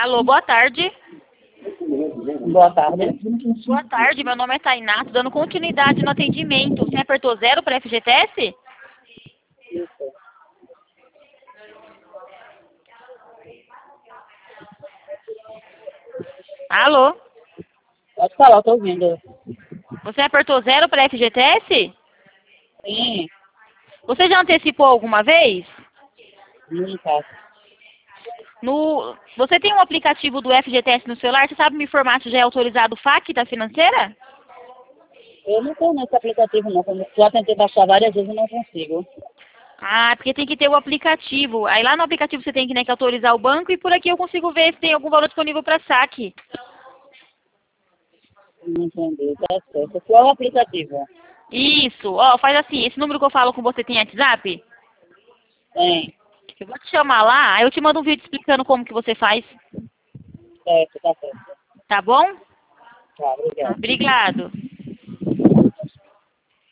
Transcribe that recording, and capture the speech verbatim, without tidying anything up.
Alô, boa tarde. Boa tarde. Boa tarde, meu nome é Tainá, tô dando continuidade no atendimento. Você apertou zero para F G T S? Isso. Alô? Pode falar, eu tô ouvindo. Você apertou zero para F G T S? Sim, Você já antecipou alguma vez? nunca. No, você tem um aplicativo do F G T S no celular? Você sabe me informar se já é autorizado o F A Q da financeira? Eu não tenho nesse aplicativo, não. Como já tentei baixar várias vezes e não consigo. Ah, porque tem que ter o aplicativo. Aí lá no aplicativo você tem que, né, que autorizar o banco e por aqui eu consigo ver se tem algum valor disponível para saque. Não entendi. Tá certo. Qual é o aplicativo? Isso, ó, faz assim, esse número que eu falo com você tem WhatsApp? Tem. Eu vou te chamar lá, aí eu te mando um vídeo explicando como que você faz, Certo, tá certo. tá bom? Tá, obrigado. Obrigado.